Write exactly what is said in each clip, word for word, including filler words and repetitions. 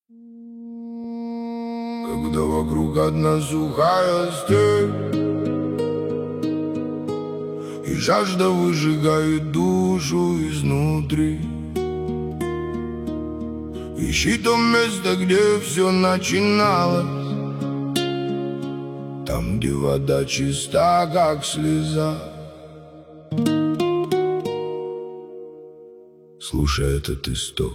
Когда вокруг одна сухая степь и жажда выжигает душу изнутри, ищи то место, где все начиналось, там, где вода чиста, как слеза. Слушай этот исток.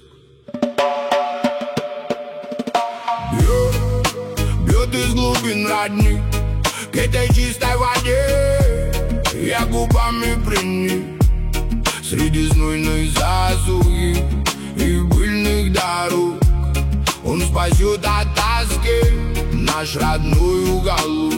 Бьет, бьет из глубин родник к этой чистой воде. Я губами приник среди знойной засухи и пыльных дорог. Он спасет от тоски наш родной уголок.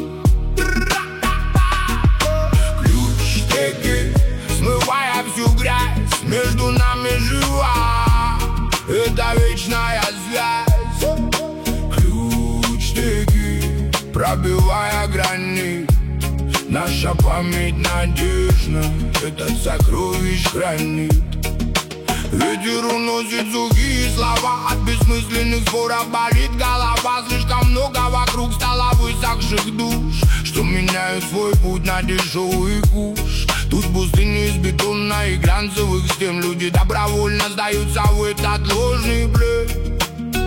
Ключ теки, смывая всю грязь, между нами жива эта вечная связь. Ключ теки, пробивая грани, наша память надежна этот сокровищ хранит. Ветер уносит сухие слова, от бессмысленных споров болит голова. Слишком много вокруг стало высохших душ, что меняют свой путь на дешевый куш. Тут пустыни из бетона и глянцевых стен. Люди добровольно сдаются в этот ложный плен.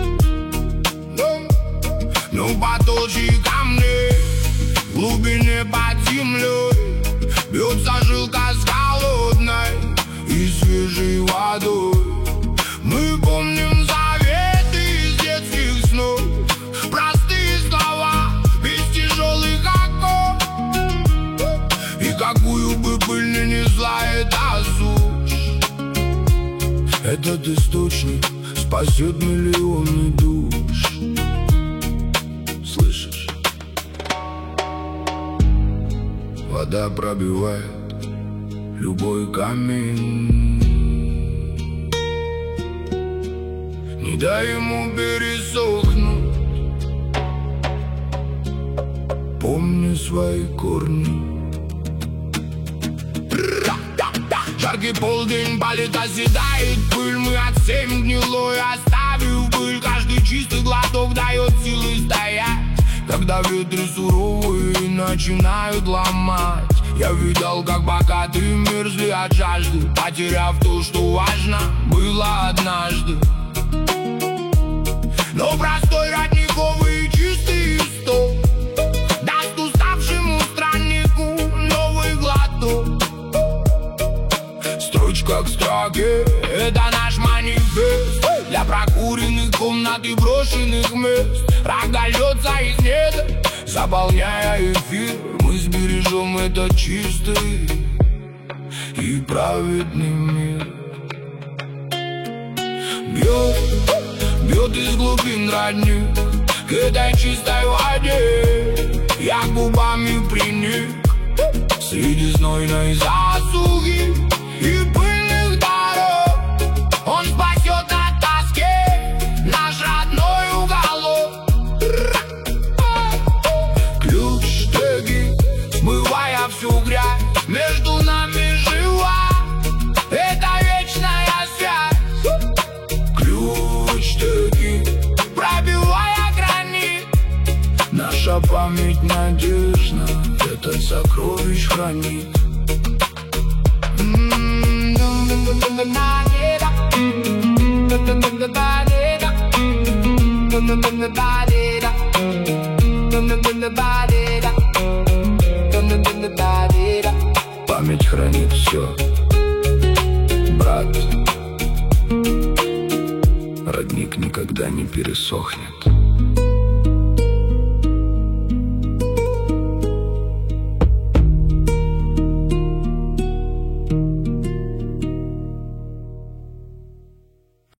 Но по толще камней, в глубине под землей, бьется жилка с холодной и свежей водой. Мы помним заветы из детских снов, простые слова, без тяжелых оков. И какую бы пыль ни несла эта сушь, этот источник спасет миллионы душ. Слышишь? Вода пробивает любой камень, не дай ему пересохнуть. Помни свои корни. Жаркий полдень, палит, оседает пыль. Мы отсеем гнилое, оставив пыль. Каждый чистый глоток дает силы стоять, когда ветры суровые начинают ломать. Я видел, как богатые мерзли от жажды, потеряв то, что важно было однажды. Но простой родниковый чистый исток даст уставшему страннику новый глоток. Строчка к строке — это наш манифест для прокуренных комнат и брошенных мест. Рога льется из недр, заполняя эфир. Мы сбережем этот чистый и праведный мир. Бьет, бьет из глубин родник к этой чистой воде. Я губами приник среди знойной засухи и пыльных дорог. Он спасет от тоски наш родной уголок. Ключ теги, смывая всю грязь, между нами жива эта вечная связь. Ключ теги, пробивая грани, наша память надежна этот сокровищ хранит. Память хранит все, брат. Родник никогда не пересохнет.